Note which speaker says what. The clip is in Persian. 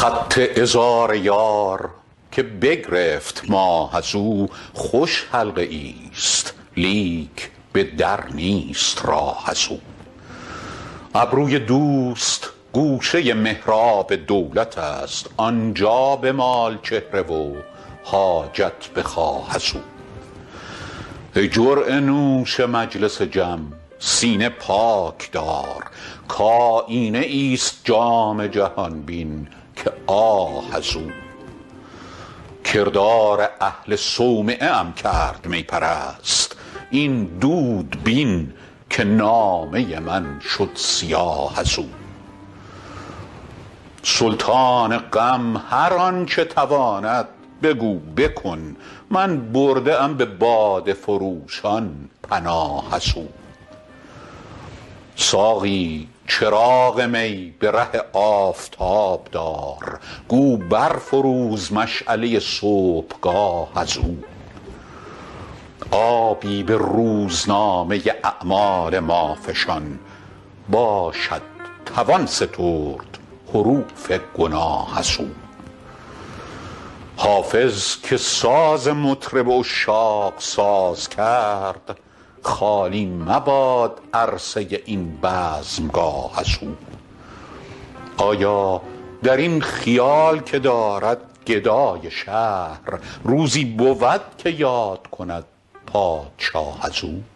Speaker 1: خط عذار یار که بگرفت ماه از او، خوش حلقه ایست لیک به در نیست راه از او. ابروی دوست گوشه محراب دولت است، آنجا بمال چهره و حاجت بخواه از او. ای جرعه نوش مجلس جم سینه پاک دار، کآیینه ایست جام جهان بین که آه از او. کردار اهل صومعه ام کرد می پرست، این دود بین که نامه من شد سیاه از او. سلطان غم هر آنچه تواند بگو بکن، من برده ام به باده فروشان پناه از او. ساقی چراغ می به ره آفتاب دار، گو برفروز مشعله صبحگاه از او. آبی به روزنامه اعمال ما فشان، باشد توان سترد حروف گناه از او. حافظ که ساز مطرب عشاق ساز کرد، خالی مباد عرصه این بزمگاه از او. آیا در این خیال که دارد گدای شهر، روزی بود که یاد کند پادشاه از او؟